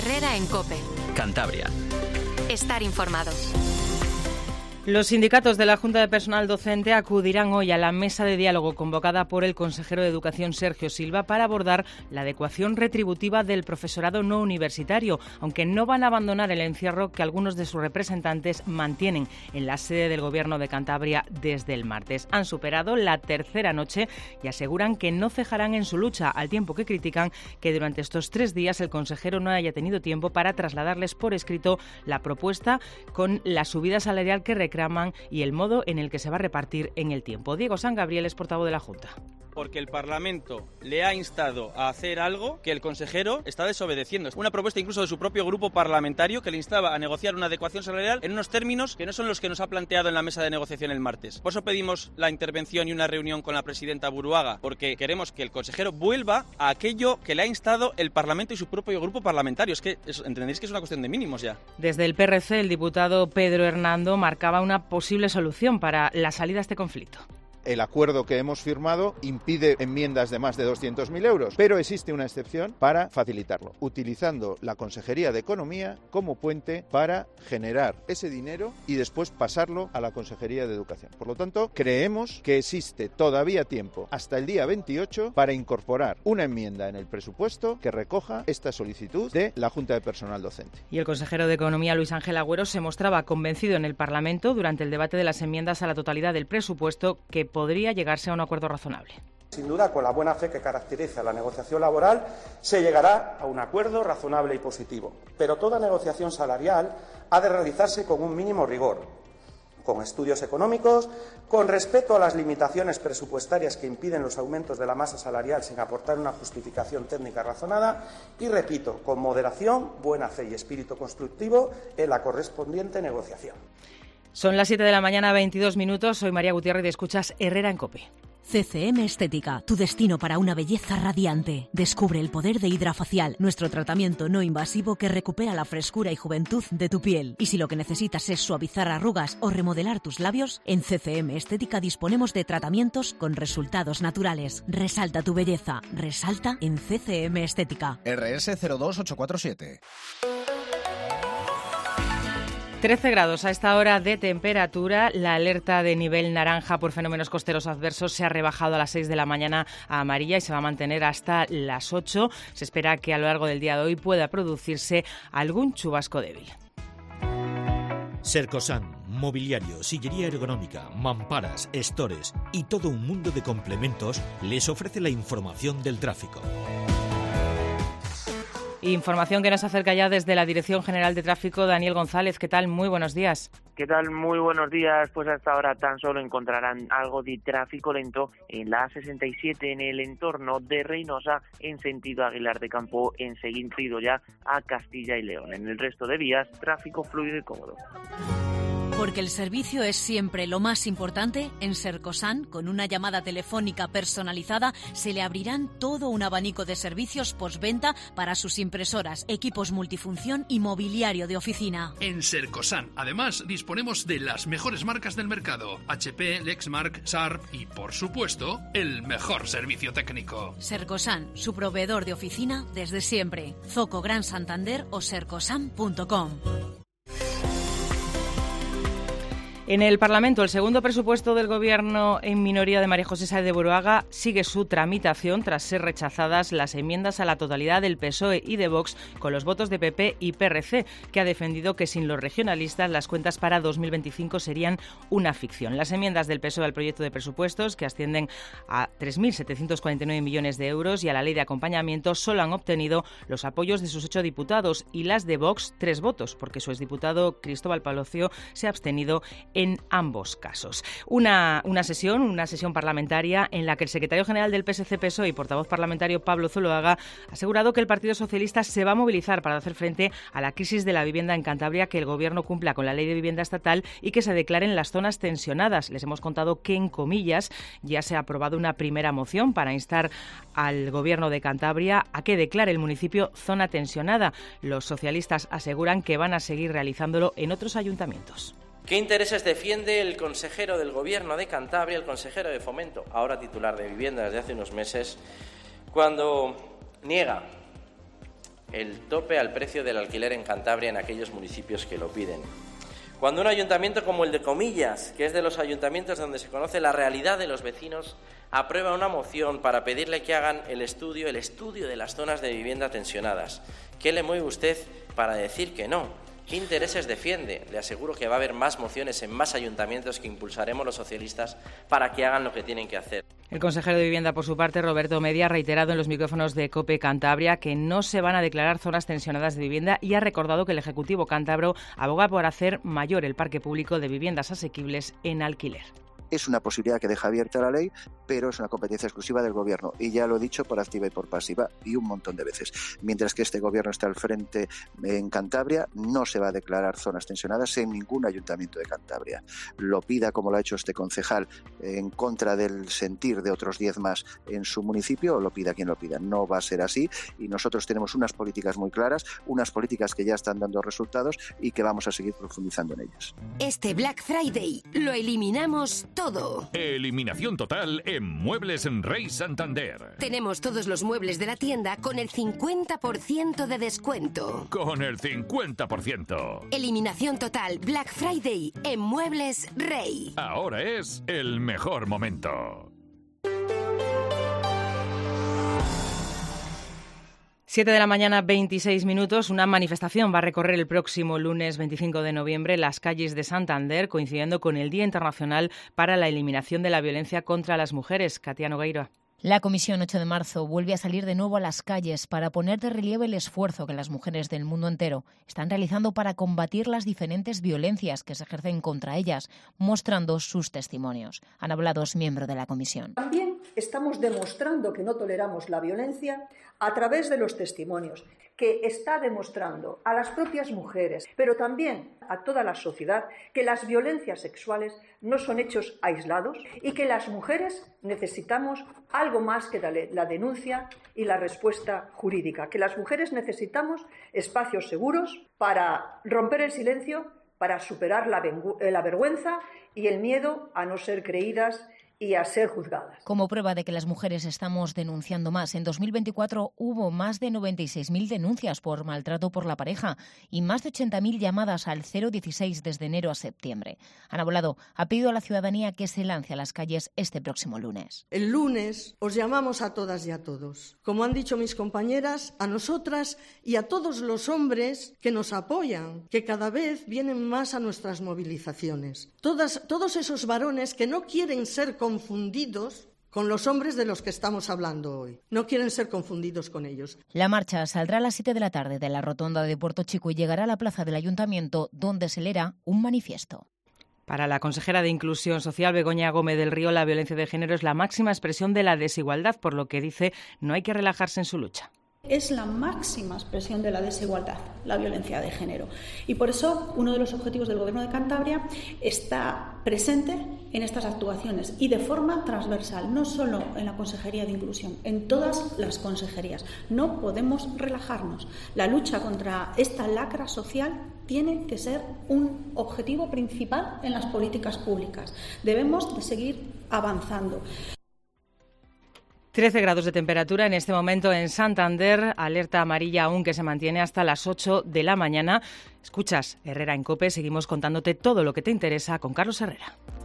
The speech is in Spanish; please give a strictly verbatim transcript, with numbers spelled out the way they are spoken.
Herrera en COPE. Cantabria. Estar informado. Los sindicatos de la Junta de Personal Docente acudirán hoy a la mesa de diálogo convocada por el consejero de Educación, Sergio Silva, para abordar la adecuación retributiva del profesorado no universitario, aunque no van a abandonar el encierro que algunos de sus representantes mantienen en la sede del Gobierno de Cantabria desde el martes. Han superado la tercera noche y aseguran que no cejarán en su lucha, al tiempo que critican que durante estos tres días el consejero no haya tenido tiempo para trasladarles por escrito la propuesta con la subida salarial que reclaman y el modo en el que se va a repartir en el tiempo. Diego San Gabriel es portavoz de la Junta. Porque el Parlamento le ha instado a hacer algo que el consejero está desobedeciendo. Una propuesta incluso de su propio grupo parlamentario que le instaba a negociar una adecuación salarial en unos términos que no son los que nos ha planteado en la mesa de negociación el martes. Por eso pedimos la intervención y una reunión con la presidenta Buruaga, porque queremos que el consejero vuelva a aquello que le ha instado el Parlamento y su propio grupo parlamentario. Es que es, entendéis que es una cuestión de mínimos ya. Desde el P R C, el diputado Pedro Hernando marcaba una posible solución para la salida a este conflicto. El acuerdo que hemos firmado impide enmiendas de más de doscientos mil euros, pero existe una excepción para facilitarlo, utilizando la Consejería de Economía como puente para generar ese dinero y después pasarlo a la Consejería de Educación. Por lo tanto, creemos que existe todavía tiempo, hasta el día veintiocho, para incorporar una enmienda en el presupuesto que recoja esta solicitud de la Junta de Personal Docente. Y el consejero de Economía, Luis Ángel Agüero, se mostraba convencido en el Parlamento durante el debate de las enmiendas a la totalidad del presupuesto que podría llegarse a un acuerdo razonable. Sin duda, con la buena fe que caracteriza la negociación laboral, se llegará a un acuerdo razonable y positivo. Pero toda negociación salarial ha de realizarse con un mínimo rigor, con estudios económicos, con respeto a las limitaciones presupuestarias que impiden los aumentos de la masa salarial sin aportar una justificación técnica razonada y, repito, con moderación, buena fe y espíritu constructivo en la correspondiente negociación. Son las siete de la mañana, veintidós minutos. Soy María Gutiérrez y escuchas Herrera en COPE. C C M Estética, tu destino para una belleza radiante. Descubre el poder de Hidrafacial, nuestro tratamiento no invasivo que recupera la frescura y juventud de tu piel. Y si lo que necesitas es suavizar arrugas o remodelar tus labios, en C C M Estética disponemos de tratamientos con resultados naturales. Resalta tu belleza, resalta en C C M Estética. R S cero dos ocho cuatro siete. trece grados a esta hora de temperatura. La alerta de nivel naranja por fenómenos costeros adversos se ha rebajado a las seis de la mañana a amarilla y se va a mantener hasta las ocho. Se espera que a lo largo del día de hoy pueda producirse algún chubasco débil. Sercosan, mobiliario, sillería ergonómica, mamparas, estores y todo un mundo de complementos les ofrece la información del tráfico. Información que nos acerca ya desde la Dirección General de Tráfico, Daniel González. ¿Qué tal? Muy buenos días. ¿Qué tal? Muy buenos días. Pues hasta ahora tan solo encontrarán algo de tráfico lento en la A sesenta y siete en el entorno de Reynosa en sentido Aguilar de Campo en sentido ya a Castilla y León. En el resto de vías, tráfico fluido y cómodo. Porque el servicio es siempre lo más importante, en Sercosan, con una llamada telefónica personalizada, se le abrirán todo un abanico de servicios postventa para sus impresoras, equipos multifunción y mobiliario de oficina. En Sercosan, además, disponemos de las mejores marcas del mercado, H P, Lexmark, Sharp y, por supuesto, el mejor servicio técnico. Sercosan, su proveedor de oficina desde siempre. Zoco Gran Santander o sercosan punto com. En el Parlamento, el segundo presupuesto del Gobierno en minoría de María José Sáez de Buruaga sigue su tramitación tras ser rechazadas las enmiendas a la totalidad del P S O E y de Vox con los votos de P P y P R C, que ha defendido que sin los regionalistas las cuentas para dos mil veinticinco serían una ficción. Las enmiendas del P S O E al proyecto de presupuestos, que ascienden a tres mil setecientos cuarenta y nueve millones de euros, y a la ley de acompañamiento, solo han obtenido los apoyos de sus ocho diputados y las de Vox tres votos, porque su exdiputado Cristóbal Palacio se ha abstenido en ambos casos. Una, una sesión, una sesión parlamentaria en la que el secretario general del P S C P S O E y portavoz parlamentario Pablo Zuloaga ha asegurado que el Partido Socialista se va a movilizar para hacer frente a la crisis de la vivienda en Cantabria, que el Gobierno cumpla con la ley de vivienda estatal y que se declaren las zonas tensionadas. Les hemos contado que, en comillas, ya se ha aprobado una primera moción para instar al Gobierno de Cantabria a que declare el municipio zona tensionada. Los socialistas aseguran que van a seguir realizándolo en otros ayuntamientos. ¿Qué intereses defiende el consejero del Gobierno de Cantabria, el consejero de Fomento, ahora titular de Vivienda desde hace unos meses, cuando niega el tope al precio del alquiler en Cantabria en aquellos municipios que lo piden. Cuando un ayuntamiento como el de Comillas, que es de los ayuntamientos donde se conoce la realidad de los vecinos, aprueba una moción para pedirle que hagan el estudio, el estudio de las zonas de vivienda tensionadas. ¿Qué le mueve usted para decir que no? ¿Qué intereses defiende? Le aseguro que va a haber más mociones en más ayuntamientos que impulsaremos los socialistas para que hagan lo que tienen que hacer. El consejero de Vivienda, por su parte, Roberto Media, ha reiterado en los micrófonos de COPE Cantabria que no se van a declarar zonas tensionadas de vivienda y ha recordado que el Ejecutivo cántabro aboga por hacer mayor el parque público de viviendas asequibles en alquiler. Es una posibilidad que deja abierta la ley, pero es una competencia exclusiva del Gobierno. Y ya lo he dicho por activa y por pasiva y un montón de veces. Mientras que este Gobierno está al frente en Cantabria, no se va a declarar zonas tensionadas en ningún ayuntamiento de Cantabria. Lo pida, como lo ha hecho este concejal, en contra del sentir de otros diez más en su municipio, o lo pida quien lo pida. No va a ser así y nosotros tenemos unas políticas muy claras, unas políticas que ya están dando resultados y que vamos a seguir profundizando en ellas. Este Black Friday lo eliminamos todo. Eliminación total en Muebles Rey Santander. Tenemos todos los muebles de la tienda con el cincuenta por ciento de descuento. Con el cincuenta por ciento. Eliminación total Black Friday en Muebles Rey. Ahora es el mejor momento. siete de la mañana, veintiséis minutos. Una manifestación va a recorrer el próximo lunes veinticinco de noviembre las calles de Santander, coincidiendo con el Día Internacional para la Eliminación de la Violencia contra las Mujeres. Katia Nogueira. La Comisión ocho de marzo vuelve a salir de nuevo a las calles para poner de relieve el esfuerzo que las mujeres del mundo entero están realizando para combatir las diferentes violencias que se ejercen contra ellas, mostrando sus testimonios. Ana Blados, miembro de la Comisión. También estamos demostrando que no toleramos la violencia a través de los testimonios, que está demostrando a las propias mujeres, pero también a toda la sociedad, que las violencias sexuales no son hechos aislados y que las mujeres necesitamos algo más que la denuncia y la respuesta jurídica, que las mujeres necesitamos espacios seguros para romper el silencio, para superar la, la vergüenza y el miedo a no ser creídas y a ser juzgadas. Como prueba de que las mujeres estamos denunciando más, en dos mil veinticuatro hubo más de noventa y seis mil denuncias por maltrato por la pareja y más de ochenta mil llamadas al cero dieciséis desde enero a septiembre. Ana Bolado ha pedido a la ciudadanía que se lance a las calles este próximo lunes. El lunes os llamamos a todas y a todos. Como han dicho mis compañeras, a nosotras y a todos los hombres que nos apoyan, que cada vez vienen más a nuestras movilizaciones. Todas, todos esos varones que no quieren ser confundidos con los hombres de los que estamos hablando hoy. No quieren ser confundidos con ellos. La marcha saldrá a las siete de la tarde de la rotonda de Puerto Chico y llegará a la plaza del Ayuntamiento, donde se leerá un manifiesto. Para la consejera de Inclusión Social, Begoña Gómez del Río, la violencia de género es la máxima expresión de la desigualdad, por lo que dice no hay que relajarse en su lucha. Es la máxima expresión de la desigualdad, la violencia de género. Y por eso uno de los objetivos del Gobierno de Cantabria está presente en estas actuaciones y de forma transversal, no solo en la Consejería de Inclusión, en todas las consejerías. No podemos relajarnos. La lucha contra esta lacra social tiene que ser un objetivo principal en las políticas públicas. Debemos de seguir avanzando. trece grados de temperatura en este momento en Santander, alerta amarilla aún que se mantiene hasta las ocho de la mañana. Escuchas Herrera en COPE, seguimos contándote todo lo que te interesa con Carlos Herrera.